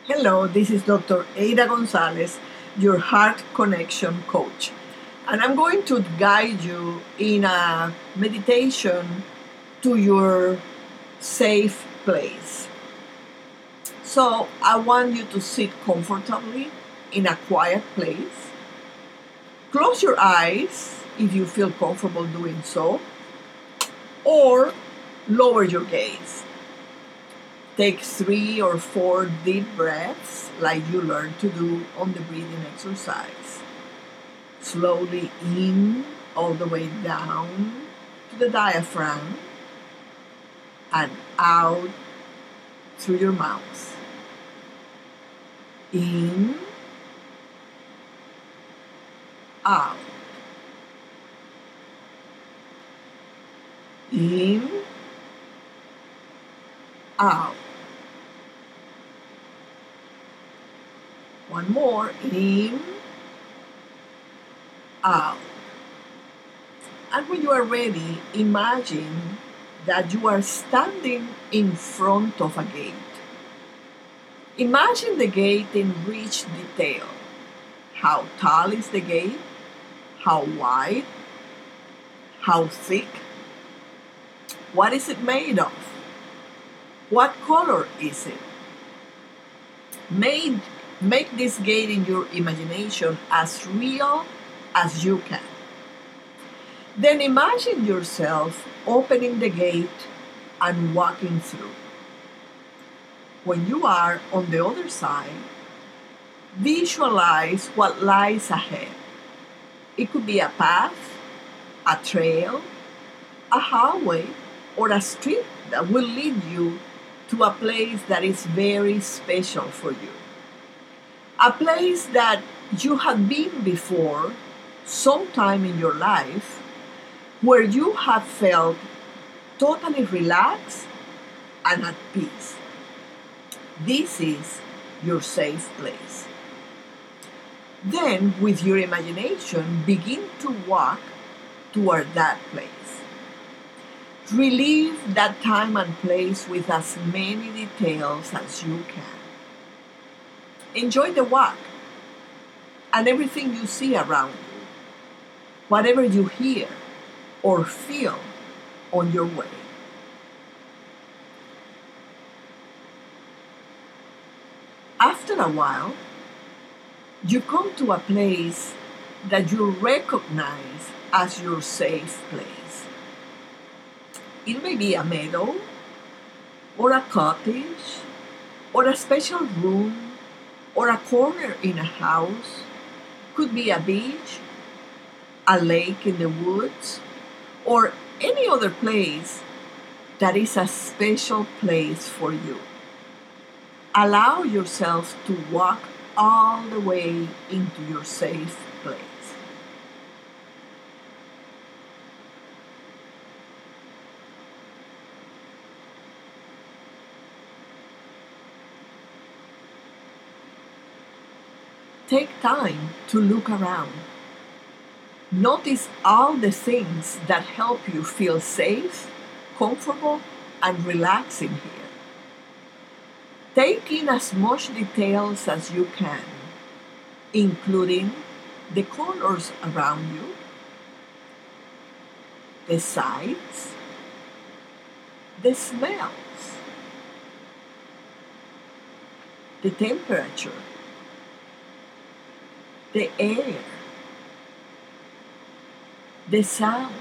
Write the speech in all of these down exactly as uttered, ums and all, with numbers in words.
Hello, this is Doctor Ada Gonzalez, your Heart Connection Coach. And I'm going to guide you in a meditation to your safe place. So I want you to sit comfortably in a quiet place. Close your eyes if you feel comfortable doing so, or lower your gaze. Take three or four deep breaths like you learned to do on the breathing exercise. Slowly in, all the way down to the diaphragm, and out through your mouth. In, out. In, out. One more. In, out. And when you are ready, imagine that you are standing in front of a gate. Imagine the gate in rich detail. How tall is the gate? How wide? How thick? What is it made of? What color is it? Make, make this gate in your imagination as real as you can. Then imagine yourself opening the gate and walking through. When you are on the other side, visualize what lies ahead. It could be a path, a trail, a highway, or a street that will lead you to a place that is very special for you. A place that you have been before sometime in your life where you have felt totally relaxed and at peace. This is your safe place. Then, with your imagination, begin to walk toward that place. Relive that time and place with as many details as you can. Enjoy the walk and everything you see around you, whatever you hear or feel on your way. After a while, you come to a place that you recognize as your safe place. It may be a meadow, or a cottage, or a special room, or a corner in a house. Could be a beach, a lake in the woods, or any other place that is a special place for you. Allow yourself to walk all the way into your safe place. Take time to look around. Notice all the things that help you feel safe, comfortable, and relaxing here. Take in as much details as you can, including the colors around you, the sights, the smells, the temperature, the air, the sounds.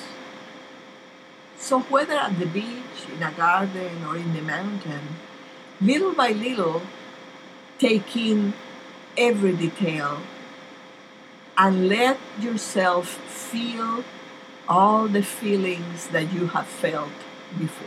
So whether at the beach, in a garden, or in the mountain, little by little, take in every detail and let yourself feel all the feelings that you have felt before.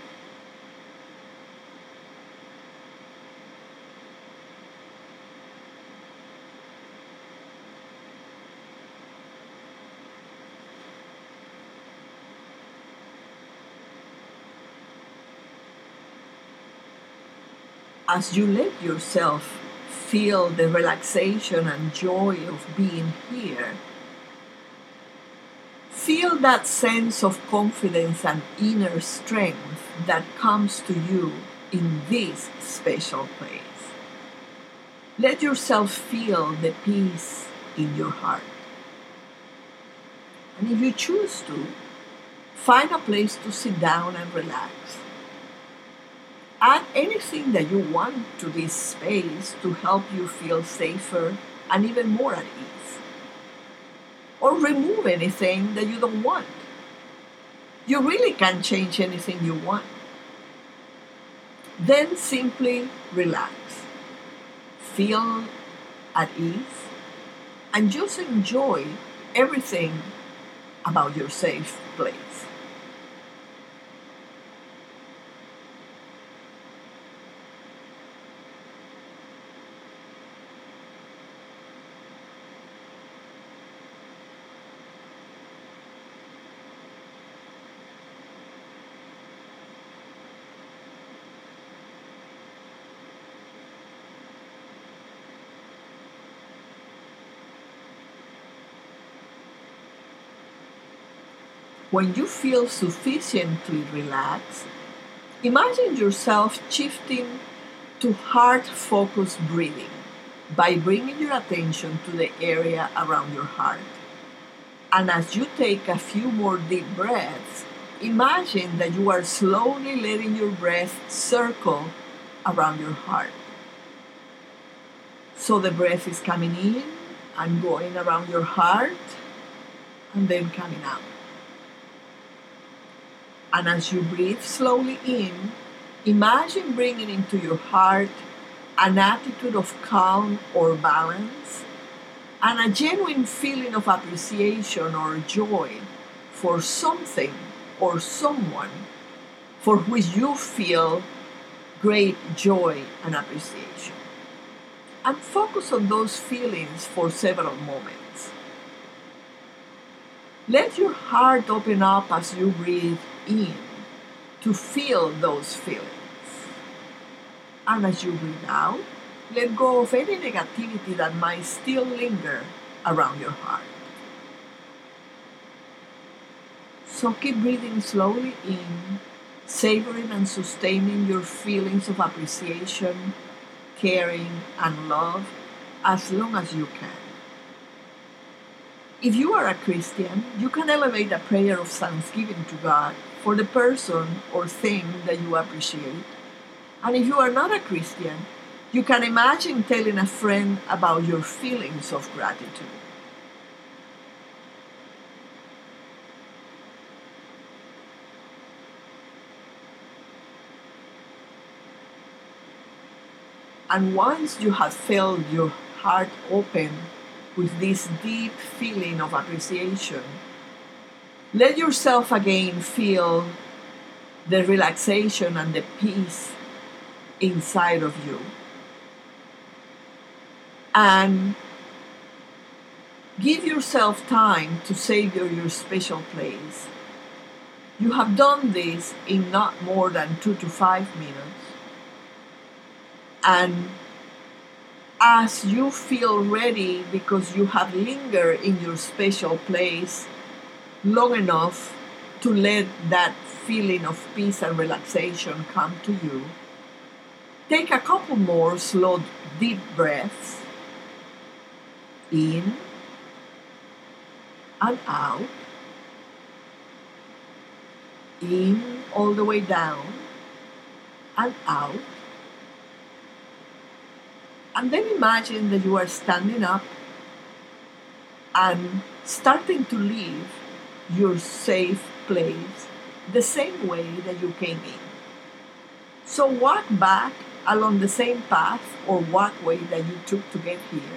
As you let yourself feel the relaxation and joy of being here, feel that sense of confidence and inner strength that comes to you in this special place. Let yourself feel the peace in your heart. And if you choose to, find a place to sit down and relax. Add anything that you want to this space to help you feel safer and even more at ease. Or remove anything that you don't want. You really can't change anything you want. Then simply relax. Feel at ease and just enjoy everything about your safe place. When you feel sufficiently relaxed, imagine yourself shifting to heart-focused breathing by bringing your attention to the area around your heart. And as you take a few more deep breaths, imagine that you are slowly letting your breath circle around your heart. So the breath is coming in and going around your heart and then coming out. And as you breathe slowly in, imagine bringing into your heart an attitude of calm or balance and a genuine feeling of appreciation or joy for something or someone for which you feel great joy and appreciation. And focus on those feelings for several moments. Let your heart open up as you breathe in to feel those feelings. And as you breathe out, let go of any negativity that might still linger around your heart. So keep breathing slowly in, savoring and sustaining your feelings of appreciation, caring, and love as long as you can. If you are a Christian, you can elevate a prayer of thanksgiving to God for the person or thing that you appreciate. And if you are not a Christian, you can imagine telling a friend about your feelings of gratitude. And once you have filled your heart open with this deep feeling of appreciation, let yourself again feel the relaxation and the peace inside of you. And give yourself time to savor your special place. You have done this in not more than two to five minutes. And as you feel ready because you have lingered in your special place long enough to let that feeling of peace and relaxation come to you, take a couple more slow, deep breaths in and out, in all the way down and out. And then imagine that you are standing up and starting to leave your safe place the same way that you came in. So walk back along the same path or walkway that you took to get here.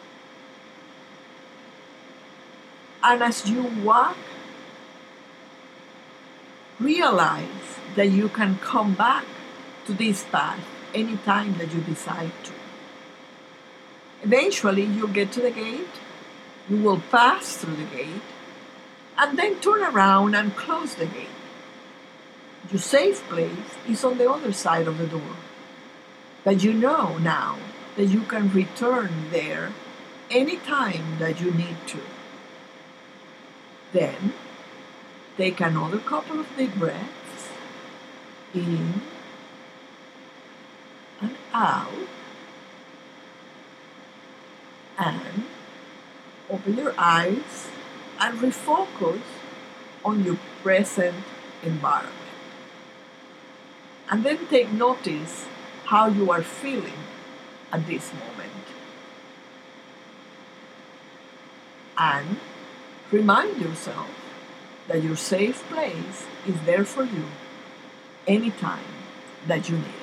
And as you walk, realize that you can come back to this path anytime that you decide to. Eventually, you'll get to the gate, you will pass through the gate, and then turn around and close the gate. Your safe place is on the other side of the door. But you know now that you can return there anytime that you need to. Then, take another couple of deep breaths, in and out. And open your eyes and refocus on your present environment. And then take notice how you are feeling at this moment. And remind yourself that your safe place is there for you anytime that you need it.